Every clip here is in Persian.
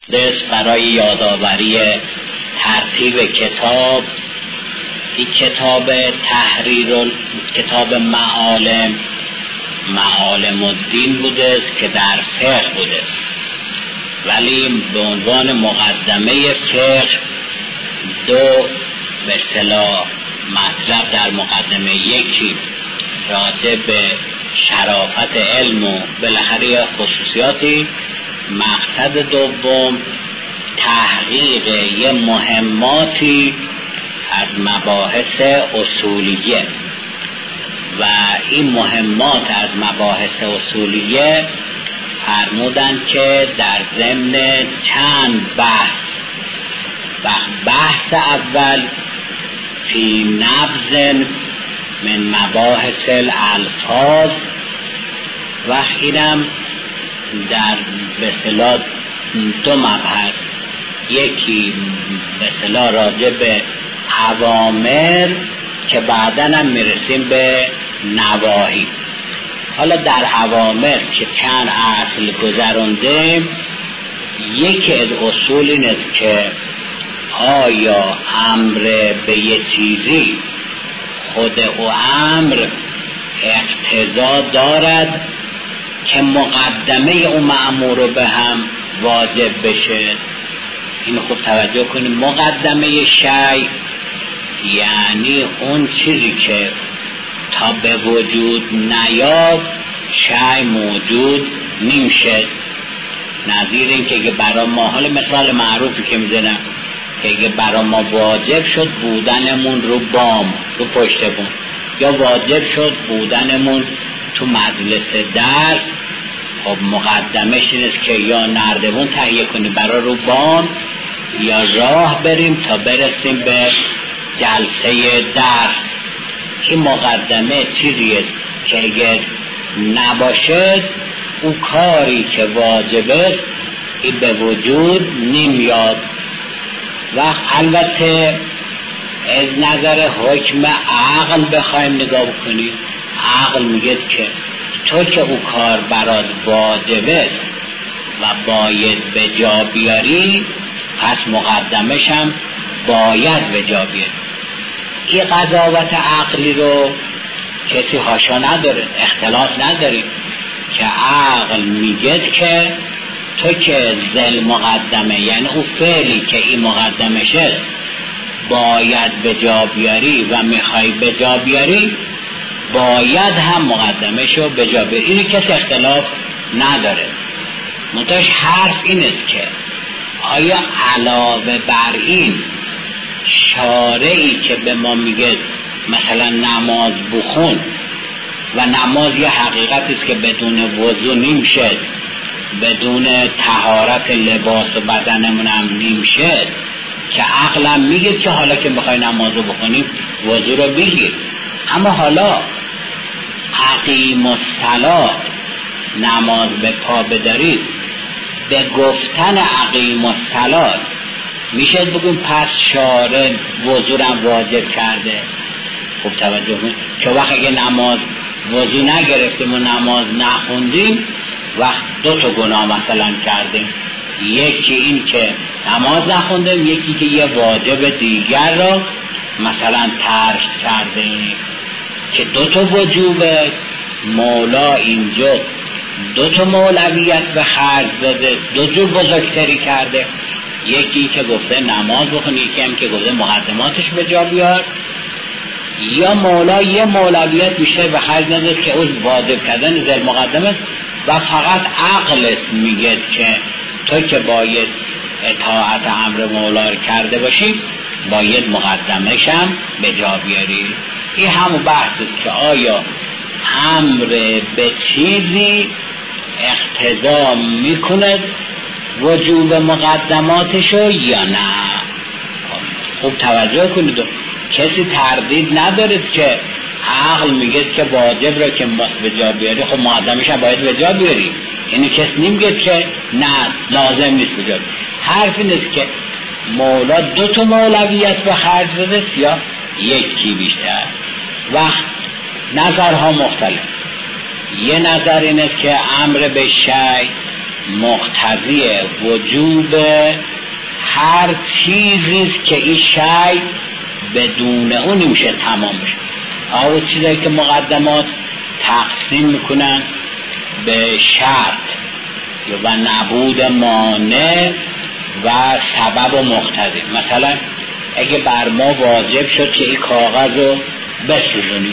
دست برای یادآوری ترتیب کتاب. این کتاب تحریر کتاب معالم الدین بوده که در فقه بوده، ولی به عنوان مقدمه فقه دو به اصطلاح مطلب در مقدمه، یکی راجع به شرافت علم و بالاخره خصوصیاتی، مقصد دوم تحقیق یه مهماتی از مباحث اصولیه و این مهمات از مباحث اصولیه فرمودن که در ضمن چند بحث اول فی نبذ من مباحث الالفاظ و اینم در به اصطلاح دو مبحث، یکی به اصطلاح راجع به اوامر که بعداً هم میرسیم به نواهی. حالا در اوامر که چند اصل گذرانده، یکی از اصول این است که آیا امر به یه چیزی خود او امر اقتضا دارد که مقدمه اون مأمور به هم واجب بشه. این خوب توجه کنید، مقدمه شیء یعنی اون چیزی که تا به وجود نیاد شیء موجود نمیشه. نظیر این که برای ما، حالا مثال معروفی که میزنم، که برای ما واجب شد بودنمون رو بام، رو پشت بام، یا واجب شد بودنمون تو مجلس درس، خب مقدمش این است که یا نردبون تهیه کنیم برای رو بام، یا راه بریم تا برسیم به جلسه درس. این مقدمه چیزیه که اگر نباشد او کاری که واجبه این به وجود نمیاد. و البته از نظر حکم عقل بخوایم نگاه بکنیم، عقل میگه که تو که او کار برات واجبه و باید به جا بیاری، پس مقدمش هم باید به جا بیاری. این قضاوت عقلی رو کسی حاشا نداره، اختلاف نداریم که عقل میگه که تو که ذل مقدمه، یعنی او فعلی که این مقدمشه باید به جا بیاری و میخوای به جا بیاری، باید هم مقدمشو به جا بیاری. این کسی اختلاف نداره. منتهاش حرف این است که آیا علاوه بر این شارعی که به ما میگه مثلا نماز بخون و نماز یه حقیقتی است که بدون وضو نمیشه، بدون طهارت لباس و بدنمون هم نمیشه، که عقلم میگه که حالا که میخوای نمازو بخونیم وضو رو بگیر، اما حالا اقیم الصلاة نماز به پا بدارید، به گفتن اقیم الصلاة میشه بگیم پس شارع وضو رو واجب کرده. خوب توجه کنید که وقت اگه نماز وضو نگرفتیم و نماز نخوندیم، وقت دو تا گناه مثلا کردیم، یکی این که نماز نخوندیم، یکی که یه واجب دیگر را مثلا ترک کردیم، که دو تا وجوبه. مولا اینجا دو تا مولویت به خرج داده، دو جور بزرگتری کرده، یکی که گفته نماز بخون، یکی هم که گفته مقدماتش به جا بیار. یا مولا یه مولویت بیشتر به خرج نداده که اون واجب کردن ذل مقدمه و فقط عقلت میگه که تو که باید اطاعت امر مولا کرده باشی، باید مقدمش هم به جا بیاری. این همون بحث است که آیا امر به چیزی اقتضا میکند وجوب مقدماتشو یا نه. خوب توجه کنید، کسی تردید ندارد که عقل میگه که واجب را که به جا بیاری، خب مقدمش هم باید به جا بیاری. یعنی کسی نمیگه که نه لازم نیست به جا بیاری. حرف این است که مولا دو تا مولویت به خرج داده یا یکی بیشتر. وقت نظرها مختلف. یه نظر این است که امر به شیء مقتضی وجوب هر چیزیست که این شی بدون اون نمیشه تمام بشه. اون چیزایی که مقدمات تقسیم میکنن به شرط و نبود مانع و سبب و مقتضی. مثلا اگه بر ما واجب شد که این کاغذ رو بسوزونیم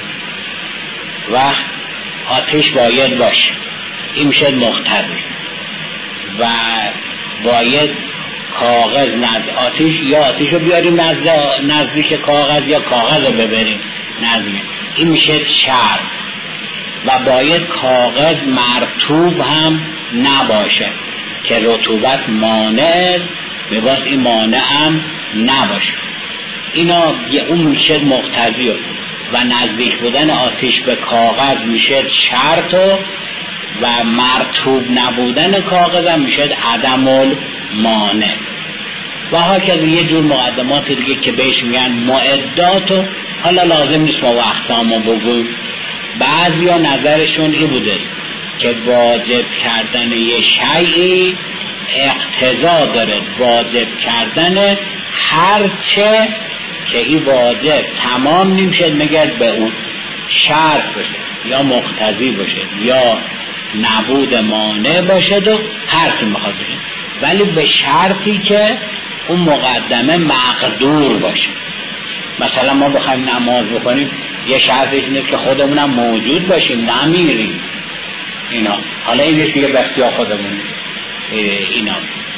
و آتش باید باشه، این میشه مقتضی و باید کاغذ نزد آتش، یا آتش رو بیاریم نزدیک کاغذ یا کاغذ رو ببریم نزدیک، این میشه شرط. و باید کاغذ مرطوب هم نباشه که رطوبت مانع میباید این مانع هم نباشه. اینا اون میشه مقتضی و نزدیک بودن آتش به کاغذ میشه شرط و مرطوب نبودن کاغذ هم میشه عدم المانع. و هاکذا یه جور مقدمات دیگه که بهش میگن معدات و حالا لازم نیست ما اقسامو بگویم. بعضی ها نظرشون این بوده که واجب کردن یه شیئی اقتضا داره واجب کردن هرچه که این واجب تمام نمیشه مگر به اون شرط باشه یا مقتضی باشه یا نبود مانع باشه و هر چی میخواد باشه، ولی به شرطی که اون مقدمه مقدور باشه. مثلا ما بخوایم نماز بکنیم یه شرطش اینه که خودمونم موجود باشیم نمیریم اینا. حالا این نیست که بختیار خودمون اینا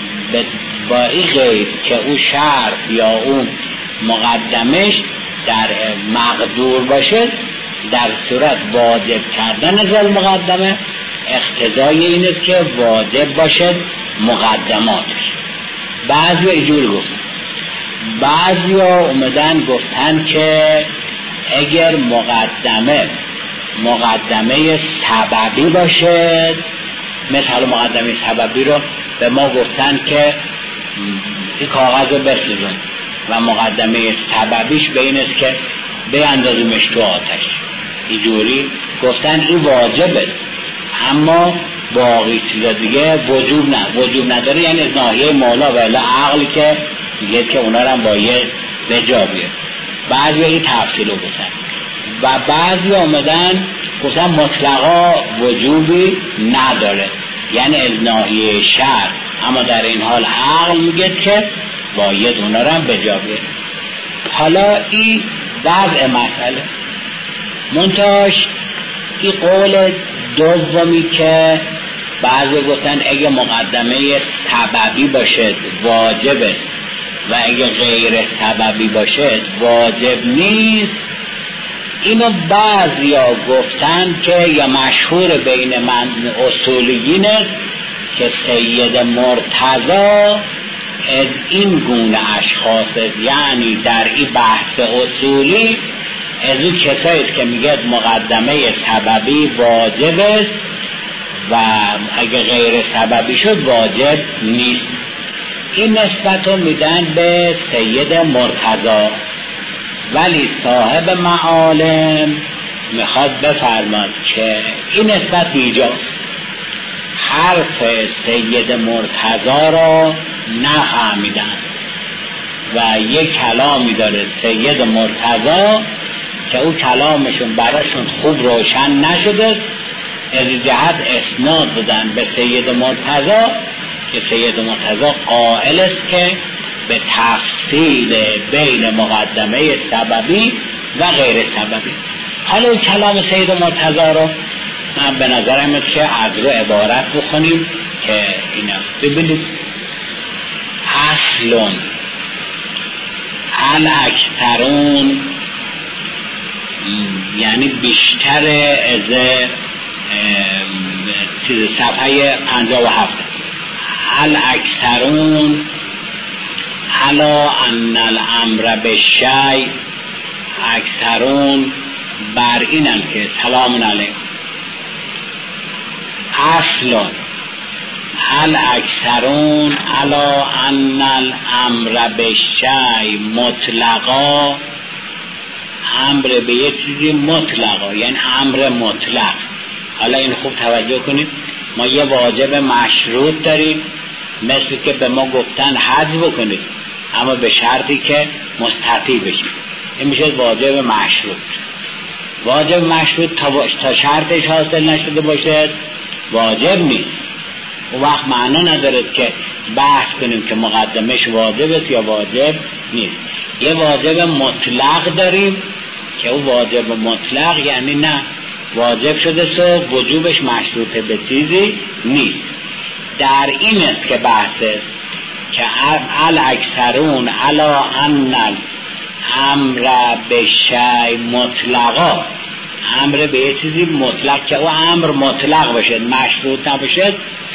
با این غیر که اون شرط یا اون مقدمش در مقدور باشه، در صورت واجب کردن از مقدمه اقتضای این است که واجب باشه مقدماتش. بعضی اینجوری گفتن، بعضی اومدن گفتن که اگر مقدمه سببی باشه، مثل مقدمه سببی رو به ما گفتن که این کاغذ رو بسوزن و مقدمه سببیش به این است که بیندازیمش تو آتش، اینجوری گفتن این واجبه، اما باقی چیزا دیگه وجوب نداره، یعنی از ناحیه مولا و عقلی که میگه که اونا رو هم باید به جا بیاره. بعضی این تفصیل رو گفتن و بعضی آمدن گفتن مطلقا وجوبی نداره، یعنی از ناحیه شرع، اما در این حال عقل میگه که باید اونا رو هم به جا بیاره. حالا این وضع مسئله منتاش این قول دومی که بعضی گفتن اگه مقدمه سببی باشه واجبه و اگه غیر سببی باشه واجب نیست، اینو بعضی ها گفتن که یا مشهور بین من اصولیین است که سید مرتضی از این گونه اشخاص است، یعنی در این بحث اصولی از اون کسایی که میگه مقدمه سببی واجب است و اگه غیر سببی شد واجب نیست. این نسبت رو میدن به سید مرتضی، ولی صاحب معالم میخواد بفرماد که این نسبت بیجاست، حرف سید مرتضی را نفهمیدن و یک کلامی داره سید مرتضی که او کلامشون براشون خوب روشن نشده، از جهت اسناد دادن به سید مرتضی که سید مرتضی قائل است که به تفصیل بین مقدمه سببی و غیر سببی. حالا کلام سید مرتضی رو من به نظرم که از رو عبارت بخونیم که اینا ببینید: اصلون الاکثرون، یعنی بیشتر از صفحه 57، الاکثرون علا ان الامر بالشیء، اکثرون بر اینن که سلام علیکم. اصلون الاکثرون علا ان الامر بالشیء مطلقا، امر به یک چیزی مطلقا یعنی امر مطلق. حالا این خوب توجه کنید، ما یه واجب مشروط داریم، مثل که به ما گفتن حج بکنید اما به شرطی که مستطیع بشید، این میشه واجب مشروط. واجب مشروط تا شرطش حاصل نشده باشه واجب نیست. اون وقت معنا نداره که بحث کنیم که مقدمش واجب است یا واجب نیست. یه واجب مطلق داریم که اون واجب مطلق یعنی نه واجب شده سو وجوبش مشروطه به چیزی نیست. در این است که بحث است که الاکثرون علا ان امر به شیء مطلقا، امر به یه چیزی مطلق که او امر مطلق باشد مشروط نباشد،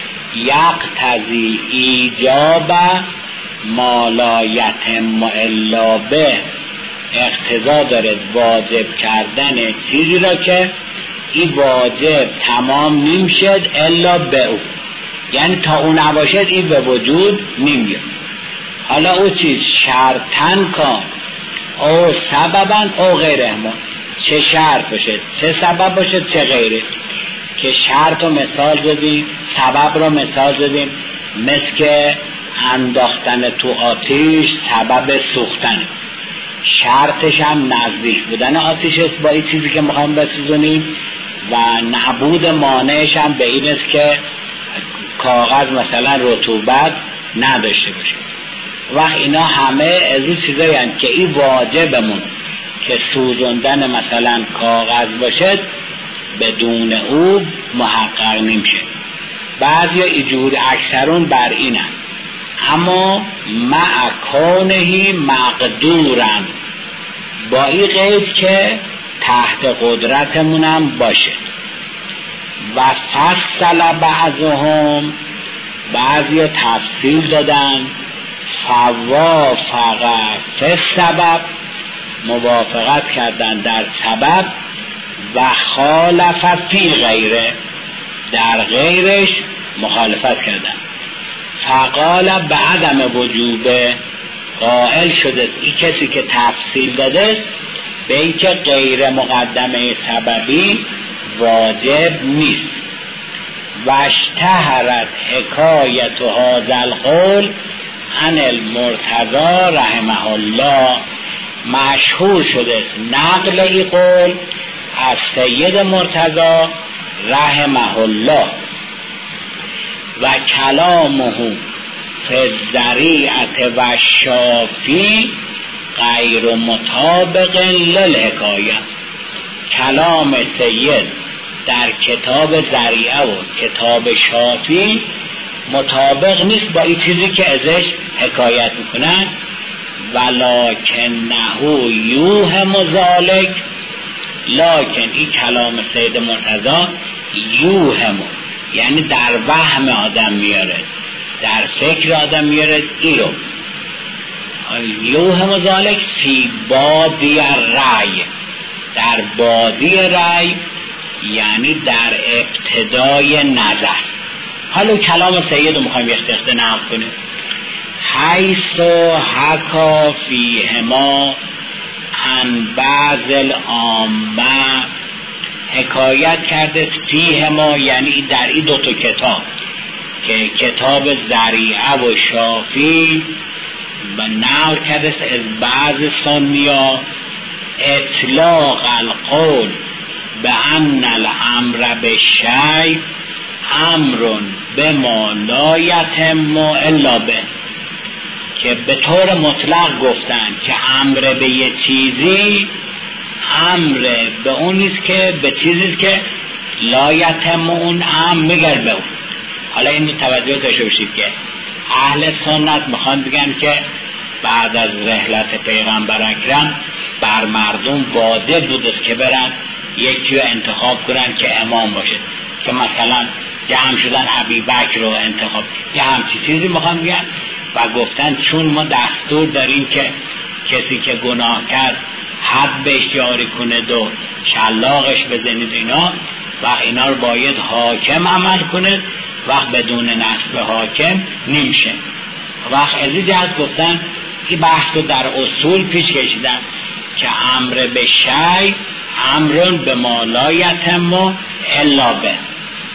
یقتضی ایجاب ما لا یتم الا به، اقتضا دارد واجب کردن چیزی را که این واجب تمام نمیشد الا به او، یعنی تا او نباشد این به وجود نمیاد. حالا او چیز شرطن کن او سببن او غیره، ما چه شرط باشه چه سبب باشه چه غیره، که شرط رو مثال دادیم سبب رو مثال دادیم، مثل که انداختن تو آتیش سبب سوختن، شرطش هم نزدیک بودن آتیش است با این چیزی که میخوام بسوزونیم، و نبود مانعش هم به این است که کاغذ مثلا رطوبت نداشته باشه. وقت اینا همه از این چیزایی هستند که این واجبمون که سوزوندن مثلا کاغذ باشد بدون او محقق نمیشه. بعضی اینجور اکثرون بر اینن، اما مع کونه مقدورن، با این قید که تحت قدرتمونم باشه. و فصل بعضهم، بعضی تفصیل دادن، فوافق فی سبب، موافقت کردن در سبب، و خالف فی غیره، در غیرش مخالفت کردن. فقال بعدم وجوبه، قائل شده این کسی که تفصیل داده به این که غیر مقدمه سببی واجب نیست. و اشتهرت حکایت هذا القول عن المرتضی رحمه الله، مشهور شده است نقل این قول از سید مرتضی رحمه الله. و کلامه فی الذریعة و شافی غیر مطابق للحکایه، کلام سید در کتاب ذریعه و کتاب شافی مطابق نیست با این چیزی که ازش حکایت میکنن. ولکنه یوهم ذالک، لکن این کلام سید مرتضی یوهم یعنی در وهم آدم میاره، در فکر آدم میاره. این رو یوهم ذالک فی بادی رأی، در بادی رأی یعنی در ابتدای نظر. حالا کلام سید رو میخوایم یخته نقل کنیم. حیث حکا فیهما عن بعض العامه، حکایت کرده فیهما یعنی در این دو تا کتاب که کتاب ذریعه و شافی، و نقل کرده از بعض سنیا اطلاق القول به ان الامر به شیء امر بما لا یتم الا به، که به طور مطلق گفتن که امر به یه چیزی امر به اون نیست که به چیزی که لا یتم اون امر میگر به اون. حالا این توجه داشته باشید که اهل سنت میخوان بگن که بعد از رحلت پیغمبر اکرم بر مردم واجب بودست که برن یکی رو انتخاب کنن که امام باشه، که مثلا جمع شدن ابوبکر رو انتخاب، یه همچی چیزی میخوان بگن. و گفتن چون ما دستور داریم که کسی که گناه کرد حد بهش جاری کنه و شلاقش بزنید اینا، و اینا رو باید حاکم عمل کنه، وقت بدون نصب حاکم نمیشه. وقت از این جهت گفتن این بحث رو در اصول پیش کشیدن که امر به شیء امرون به ما لا یتم الا به.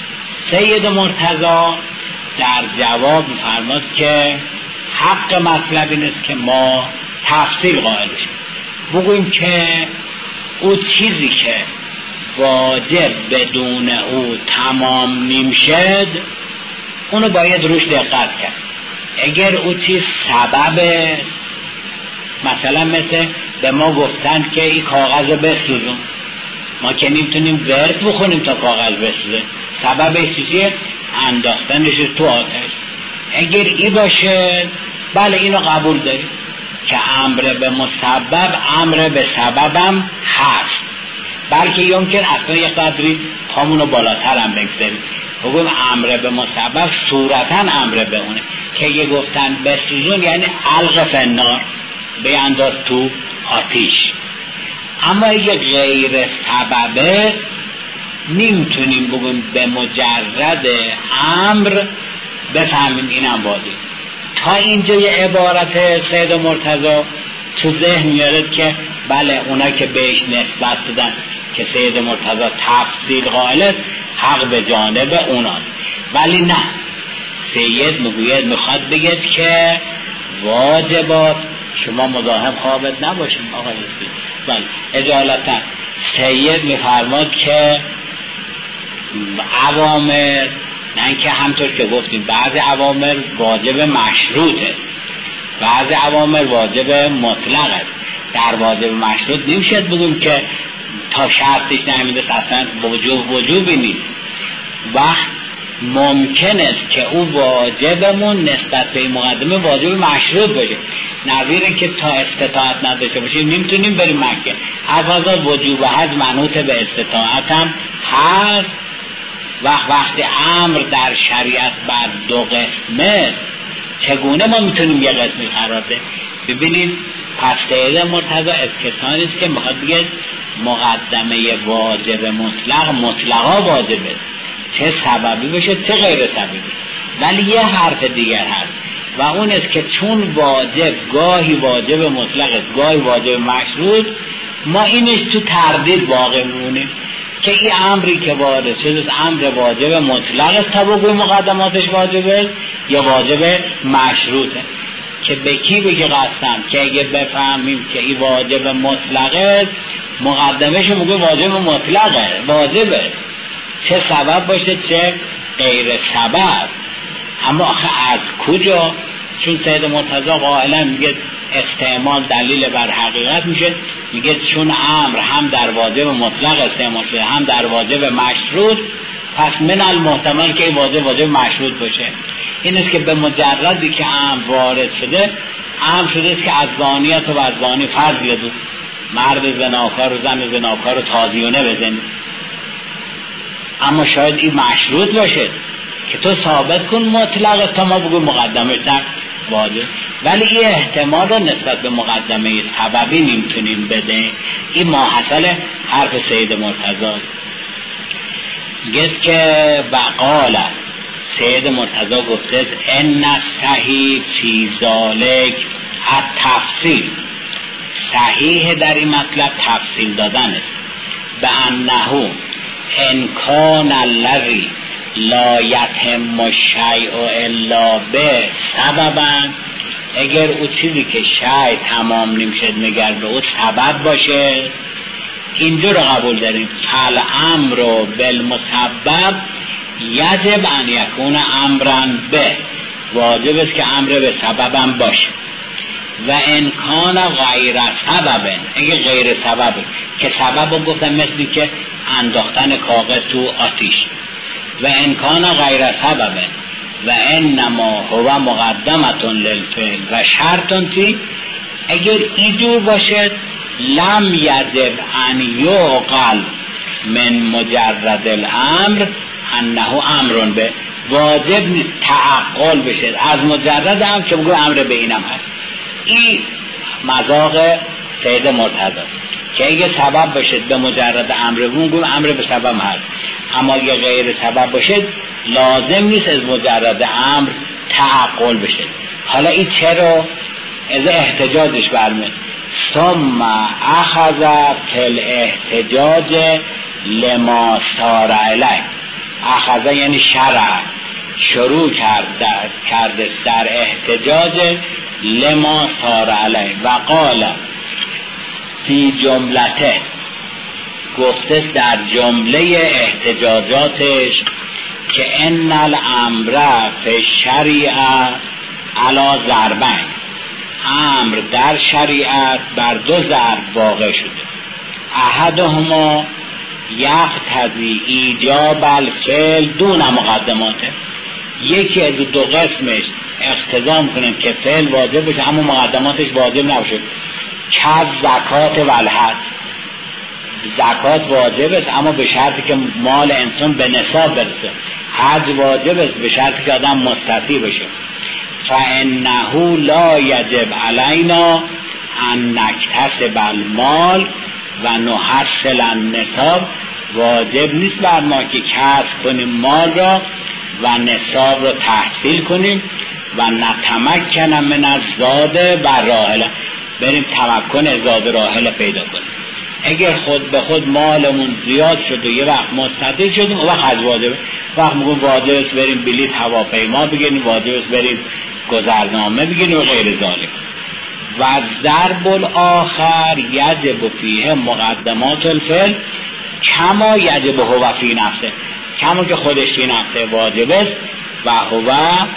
سید مرتضی در جواب می‌فرماد که حق مطلب این است که ما تفصیل قائل بشیم، بگوییم که او چیزی که واجب بدون او تمام نمیشد اونو باید روش دقت کرد. اگر او چیز سبب، مثلا مثل به ما گفتن که این کاغذ رو بسوزون، ما که نمیتونیم ورد بخونیم تا کاغذ بسوزه، سبب چیزیه انداختنش تو آتش. اگر ای باشه بله اینو قبول داریم که امر به مسبب امر به سببم هست، بلکه یمکن اصلا یک قدری پامونو بالاتر هم بگذاریم، بگویم امر به مسبب صورتا امر به اونه که یه گفتن بسوزون یعنی علق فنار به انداز تو آتیش. اما اگه غیر سببه نمیتونیم بگویم به مجرد امر بفهمیم اینم واجب. تا اینجا یه عبارت سید مرتضی تو ذهن میارد که بله اونا که بهش نسبت دادن که سید مرتضی تفصیل قائل حق به جانب اوناست، ولی نه، سید میخواد بگید که واجبات شما مزاحم خوابت نباشیم آقای سید. بله اجالتا سید میفرماد که اوامر، نه اینکه همطور که گفتیم بعضی اوامر واجب مشروطه، بعضی اوامر واجب مطلقه. در واجب مشروط نمیشه بگیم که تا شرطش نمیده اصلا وجوبی نیست. وقت ممکن است که او واجبمون نسبت به مقدمه واجب مشروط باشه، نظیر که تا استطاعت نداشته باشیم نمیتونیم بریم مکه. از وجوب حج منوط به استطاعت هم هر وقتی امر در شریعت بر دو قسمه چگونه ما میتونیم یه قسمی قرار ده؟ ببینید پس سید مرتضی از کسانی است که میخواد بگه مقدمه واجب مطلقا واجبه، چه سببی باشه چه غیر سببی. ولی یه حرف دیگر هست و اون است که چون واجب گاهی واجب مطلق است گاهی واجب مشروط، ما اینش تو تردید واقع میمونیم که این امری که وارد شده امر واجب مطلق است تا بگوی مقدماتش واجبه یا واجب مشروطه. که به کی بگی قسم که اگه بفهمیم که این واجب مطلقه مقدمش میگه واجب مطلقه واجبه، چه سبب باشه چه غیر سبب. اما آخه از کجا؟ چون سید مرتضی قائلا میگه استعمال دلیل بر حقیقت میشه، میگه چون امر هم در واجب مطلق استعمال شده هم در واجب مشروط، پس من المحتمل که این واجب مشروط باشه. این است که به مجردی که امر وارد شده، امر شده است که از زانیت و از زانی فرض یدو، مرد زناکار و زن زناکار رو تازیونه بزنید. اما شاید این مشروط باشه که تو ثابت کن مطلق تا ما بگو مقدمه در واجب، ولی این احتمال رو نسبت به مقدمه سببی نمیتونیم بده. این ماحصل حرف سید مرتضی. گفت که وقال سید مرتضی گفته ان صحیح فی ذالک التفصیل، صحیح در این مطلب تفصیل دادن است. به انه ان کان الذی لا یتم الشیء الا به سببا، اگر او چیزی که شیء تمام نمیشه مگر به او سبب باشه، اینجا رو قبول داریم فالامر بالمسبب یجب ان یکون امرا به، واجب است که امر به سببم باشه. و امکان غیر سبب، اگه غیر سبب که سبب گفتم مثلی که انداختن کاغذ تو آتیش، و امکان غیر سبب و انما هو مقدمت للفعل و شرط فی، اگر اینجور باشه لم یجب ان یعقل من مجرد الامر انه امرون به، واجب تعقل بشه از مجرد امر که بگو امر به اینم هست. این مذاق سید مرتضی که اگه سبب باشد به مجرد امر بگو امر به سبب هست، اما اگه غیر سبب باشد لازم نیست از مجرد امر تعقل بشه. حالا این چرا از احتجاجش برمید؟ ثم اخذ تل احتجاج لما سار علیه، اخذه یعنی شرع، شروع کرده در احتجاج لما صار علیه و قال فی جملته، گفته در جمله احتجاجاتش که ان الامر فی شریعه علی ضربین، امر در شریعت بر دو ضرب واقع شده. احدهما یقتضی ایجاب الفعل دون مقدماته، یکی از دو قسمش اقتضا میکنه که فعل واجب باشه اما مقدماتش واجب نباشه، که زکات و الحج، زکات واجب است اما به شرطی که مال انسان به نصاب برسه، حج واجب است به شرطی که آدم مستطیع بشه. فانه لا یجب علینا ان نکتسب المال و نحصل النصاب، واجب نیست بر ما که کسب کنیم مال را و نصاب را تحصیل کنیم و نتمکن من الزاد و راحله، بریم تمکن زاد راحله پیدا کنیم. اگر خود به خود مالمون زیاد شد و یه وقت مستطیع شدیم، اون وقت حج واجبه. وقت میگم واجب است بریم بلیط هواپیما بگیریم، واجب است بریم گذرنامه بگیریم و غیر ذالک. و ضرب الاخر یجب فیه مقدمات الفعل کما یجب هو فی نفسه، کما که خودش فی نفسه واجب است و هو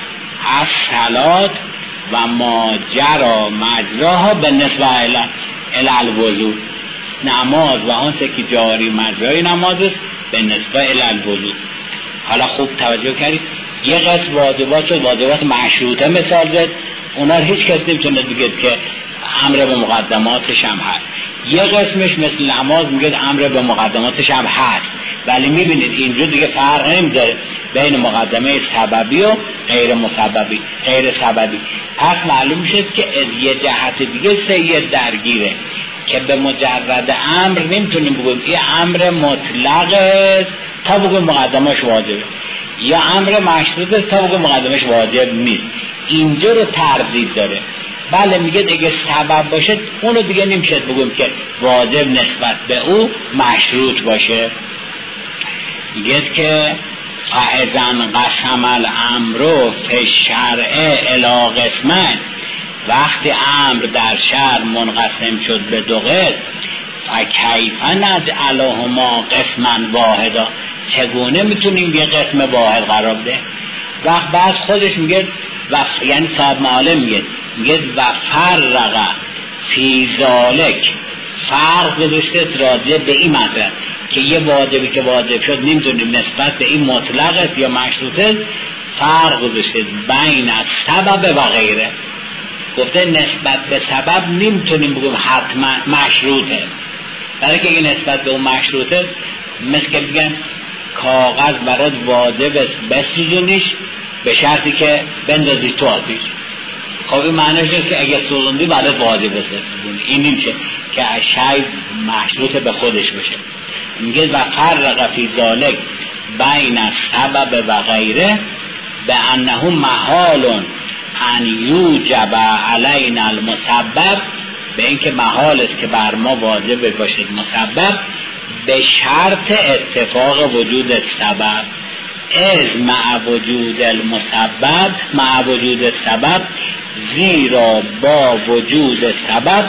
الصلات و ما جرا مجراها بالنسبه الی الوضو، نماز و آنچه که جاری مجرای نماز است به نسبه الی الوضو. حالا خوب توجه کردید، یه قسم واجبات شد، واجبات مشروطه مثال زد، اونا رو هیچ کس نمیتونه بگه که امر به مقدماتش هم هست. یه قسمش مثل نماز میگه امر به مقدماتش هم هست، ولی میبینید اینجا دیگه فرق نمیذاره بین مقدمه سببی و غیر سببی. پس معلوم میشه که از یه جهت دیگه سید درگیره که به مجرد امر نمیتونیم بگیم این امر مطلق است تا بگیم مقدمش واجبه، یا امر مشروط است تا بگیم مقدمش واجب نیست. اینجا رو تردید داره. بله میگه اگه سبب باشه اونو دیگه نمیشه بگیم که واجب نسبت به او مشروط باشه. میگه که فاذا قسم الامر فی الشرع الی قسمین، وقتی امر در شرع منقسم شد به دو قسم، فکیف نجعلهما قسما واحدا، چگونه میتونیم یه قسم واحد قرار بده؟ وقت بعد خودش میگه یعنی صاحب معالم میگه و فرق فی ذالک، فرق گذاشته راجع به این مطلب که یه واجبی که واجب شد نمیتونیم نسبت به این مطلق است یا مشروطه، فرق گذاشته بین سبب و غیره. گفته نسبت به سبب نمیتونیم بگیم حتما مشروطه، برای که این نسبت به اون مشروطه مثل که بگن کاغذ برات واجب است بسوزونیش به شرطی که بندازی تو آتیش. خب این معنیش است که اگه سوزوندی برات واجب است بسوزونی، این نمیشه که شی مشروط به خودش بشه. میگه و فرق فی ذالک بین سبب و غیره به انه محال ان یوجب علینا المسبب، به اینکه محال است که بر ما واجب باشد مسبب به شرط اتفاق وجود سبب، از مع وجود المسبب مع وجود السبب، زیرا با وجود سبب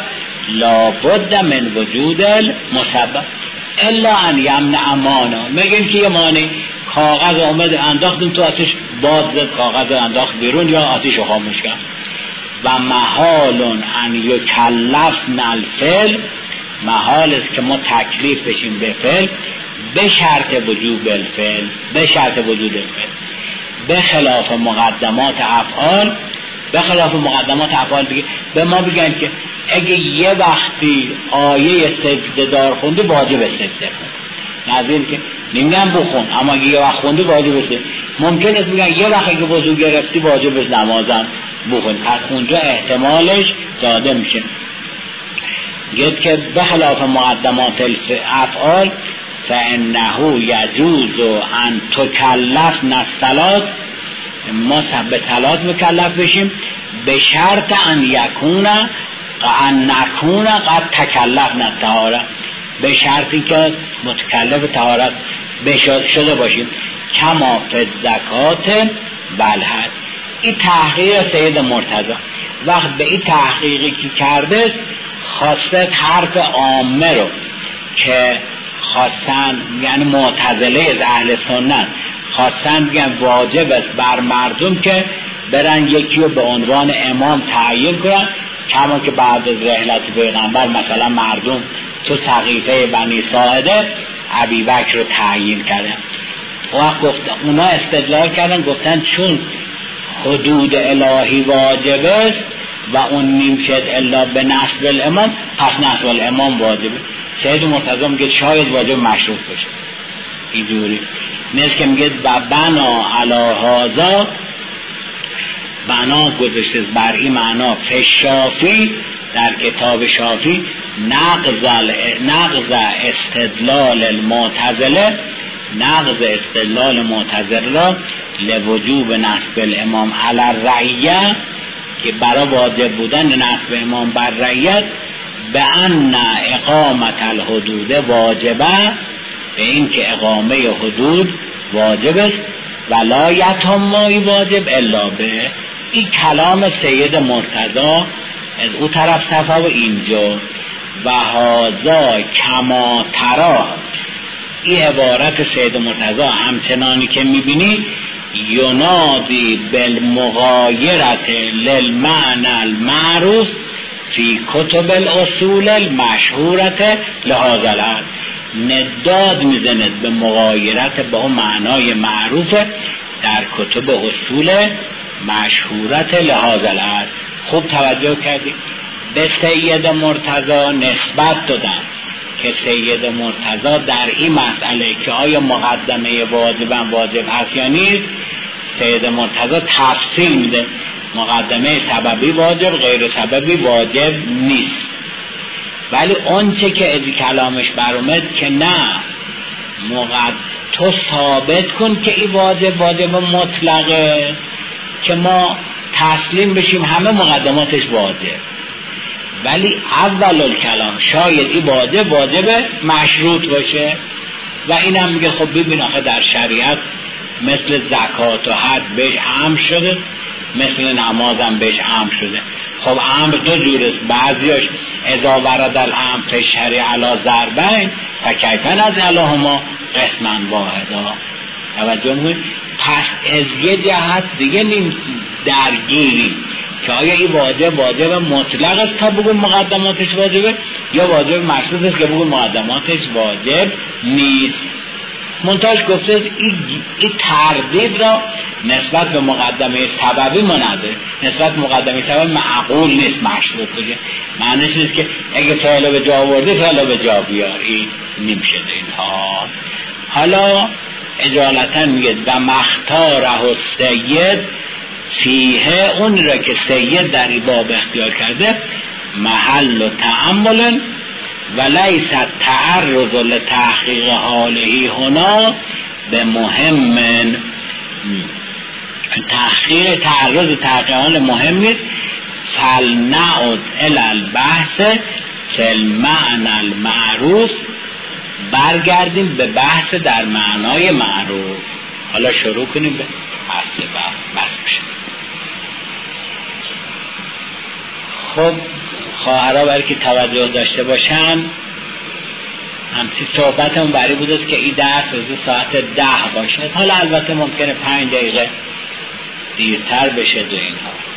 لابد من وجود المسبب الا ان یمنع مانع. میگن که یه مانع، کاغذ آمد انداختیم تو آتش، باد زد کاغذ انداخت بیرون یا آتش رو خاموش کرد. و محال ان یکلفن الفعل، محال است که ما تکلیف بشیم به فعل به شرط وجود الفعل، به شرط وجود الفعل، به خلاف مقدمات افعال. به خلاف مقدمات افعال دیگه به ما بگن که اگه یه وقتی آیه سجده دار خوندی واجب سجده کن، نظیر که نمیگن بخون اما اگه یه وقت خوندی واجب است. ممکن است میگن یه وقت که وضو گرفتی واجب است نمازم بخون، پس اونجا احتمالش داده میشه. گفت که به خلاف مقدمات الافعال فانه یجوز ان تکلفن الصلاه، ما به صلات مکلف بشیم به شرط ان نکون قد تکلفنا الطهاره، به شرطی که متکلف طهارت شده باشیم. کما فی الزکات والحج. این تحقیق سید مرتضی. وقت به این تحقیقی که کرده خواسته حرف عامه رو که خواستن، یعنی معتزله از اهل سنت خواستن بگن واجب است بر مردم که برن یکی رو به عنوان امام تعیین کنن، کما که بعد از رحلت پیغمبر مثلا مردم تو سقیفه بنی ساعده ابی بکر رو تعیین کردن. وقت گفتن اونا استدلال کردن، گفتن چون حدود الهی واجب است و اون نمیشد الا به نصب الامام، پس نصب الامام واجبه. سید مرتضی میگه شاید واجب مشروط باشه. اینجوری نیست که میگه بنا علی هذا، بنا گذاشته بر این معنا فی شافی، در کتاب شافی نقض استدلال المعتزله، نقض استدلال معتزله را لوجوب نصب الامام علی الرعیه، که برای واجب بودن نصب امام بر رعیت، به ان اقامت الحدود واجبه، به این که اقامه حدود واجب است، ولا یتم واجب الا به. این کلام سید مرتضی از او طرف صفحه و اینجا و هذا کما ترا، این عبارت سید مرتضی همچنانی که میبینی ینادی بالمغایرت للمعنى المعروف فی کتب الاصول المشهورت لهذا العصر، نداد میزند به مغایرت با اون معنای معروف در کتب اصول مشهورت لهذا العصر. خوب توجه کردی؟ به سید مرتضی نسبت دادن که سید مرتضی در این مسئله که آیا مقدمه واجب هست یا نیست، سید مرتضی تفصیل میده مقدمه سببی واجب، غیر سببی واجب نیست. ولی اون چه که از کلامش برآمد که نه، تو ثابت کن که این واجب مطلقه که ما تسلیم بشیم همه مقدماتش واجب، ولی اول الکلام شاید این واجب مشروط باشه. و اینم میگه خب ببین آخه در شریعت مثل زکات و حج بهش امر شده، مثل نمازم بهش امر شده. خب امر دو جور است، بعضیاش اذا ورد الامر فی الشرع علی ضربین فکیف نجعلهما قسما واحدا. توجه کنید، پس از یه جهت دیگه نیم درگیریم که آیا این واجب مطلق است تا بگو مقدماتش واجبه، یا واجب مشروط است که بگو مقدماتش واجب نیست. منتاج گفته این تردید را نسبت به مقدمه سببی منظر، نسبت مقدمه سببی معقول نیست مشروط بگه. معنیش نیست که اگه فعل به جا آورده فعل به جا بیاری، نمیشه اینها. حالا اجالتا میگه و مختاره السید فیه، اون را که سید در این باب اختیار کرده محل و تأمل و لیس تعرض لتحقیق حاله هنا به مهم، تعرض تحقیق حال مهم نیست. فلنعد الی البحث فی المعنى المعروف، برگردیم به بحث در معنای معروف. حالا شروع کنیم به بحث بشه. خب خواهرها برای که توجه داشته باشن، همچی صحبتمون برای بود که این درس روز ساعت 10 باشه. حالا البته ممکنه 5 دقیقه دیرتر بشه دو اینها.